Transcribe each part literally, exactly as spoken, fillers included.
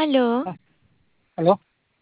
Aló, Ah, ¿aló?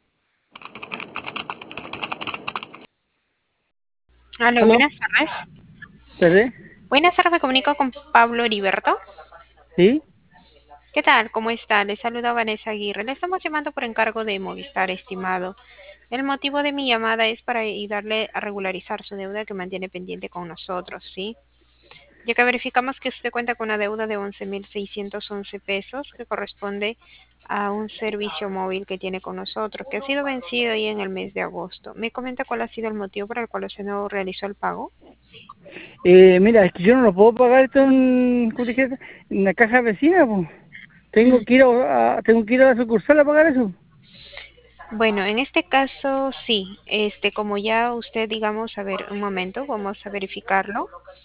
aló, ¿Aló? buenas tardes. ¿Perdé? Buenas tardes, me comunico con Pablo Heriberto. ¿Sí? ¿Qué tal? ¿Cómo está? Le saluda Vanessa Aguirre. Le estamos llamando por encargo de Movistar, estimado. El motivo de mi llamada es para ayudarle a regularizar su deuda que mantiene pendiente con nosotros, ¿sí? Ya que verificamos que usted cuenta con una deuda de once mil seiscientos once pesos que corresponde a un servicio móvil que tiene con nosotros, que ha sido vencido ahí en el mes de agosto. ¿Me comenta cuál ha sido el motivo por el cual usted no realizó el pago? Eh, mira, es que yo no lo puedo pagar esto en, ¿cómo te dije? En la caja vecina, pues. Tengo que ir a, a- tengo que ir a la sucursal a pagar eso. Bueno, en este caso sí, este, como ya usted, digamos, a ver, un momento, vamos a verificarlo.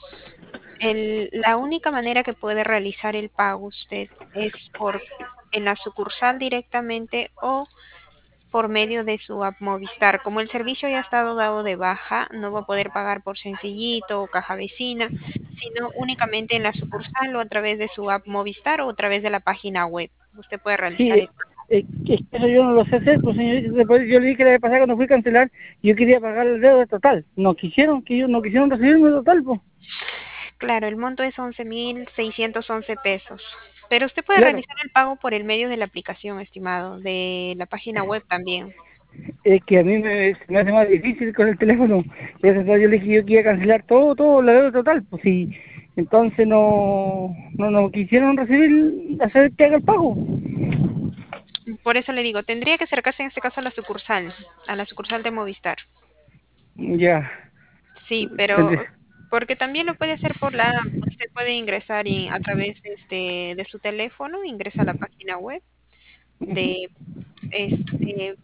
El, la única manera que puede realizar el pago usted es por en la sucursal directamente o por medio de su app Movistar. Como el servicio ya ha estado dado de baja, no va a poder pagar por Sencillito o Caja Vecina, sino únicamente en la sucursal o a través de su app Movistar o a través de la página web. Usted puede Sí, realizar eh, el eh, es que eso yo no lo sé hacer, pues señorita. Después yo le dije la vez pasada cuando fui a cancelar, yo quería pagar el deuda total. No quisieron, que ellos no quisieron recibirme el total, pues. Claro, el monto es once mil seiscientos once pesos. Pero usted puede Claro, realizar el pago por el medio de la aplicación, estimado, de la página web también. es que a mí me, se me hace más difícil con el teléfono. Por eso yo le dije yo quería cancelar todo, todo, la deuda total, pues sí. Entonces no, no, no quisieron recibir, hacer que haga el pago. Por eso le digo, tendría que acercarse en este caso a la sucursal, a la sucursal de Movistar. Ya, Sí, pero tendré. porque también lo puede hacer por la app. Usted puede ingresar y a través de, este, de su teléfono, ingresa a la página web de este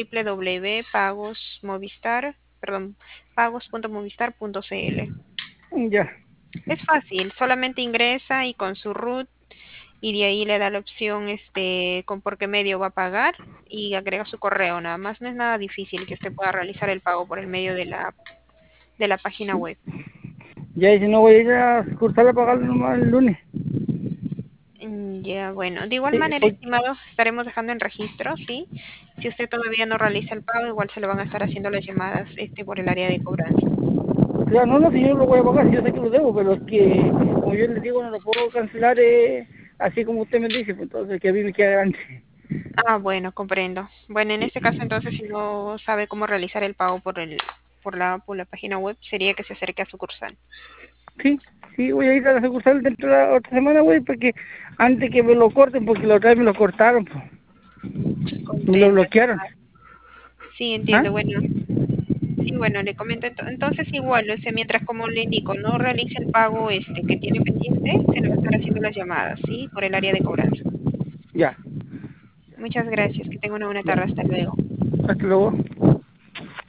www.pagosmovistar, perdón, pagos.movistar.cl. Ya, Es fácil, solamente ingresa y con su root y de ahí le da la opción este con por qué medio va a pagar y agrega su correo, nada más no es nada difícil que usted pueda realizar el pago por el medio de la de la página web. ya, y si no voy a ir a sucursal a pagarlo nomás el lunes. Mm, Ya, bueno, de igual Sí, manera, porque, estimado, estaremos dejando en registro, ¿sí? Si usted todavía no realiza el pago, igual se le van a estar haciendo las llamadas este por el área de cobranza. claro, no, no, si yo lo voy a pagar, si yo sé que lo debo, pero es que, como yo les digo, no lo puedo cancelar eh, así como usted me dice, pues entonces que a mí me queda grande. Ah, bueno, comprendo. Bueno, en Sí, este caso entonces si no sabe cómo realizar el pago por el por la por la página web, sería que se acerque a sucursal. sí, sí, voy a ir a la sucursal dentro de la otra semana, güey, porque antes que me lo corten, porque la otra vez me lo cortaron, pues, me lo Comprendo. bloquearon. Sí, ¿Ah? entiendo. Bueno, sí, bueno, le comento ento- entonces igual, o sea, mientras como le indico, no realice el pago este que tiene pendiente, se le va a estar haciendo las llamadas, ¿sí? Por el área de cobranza. Ya, Muchas gracias, que tenga una buena ya. tarde, hasta luego. Hasta luego.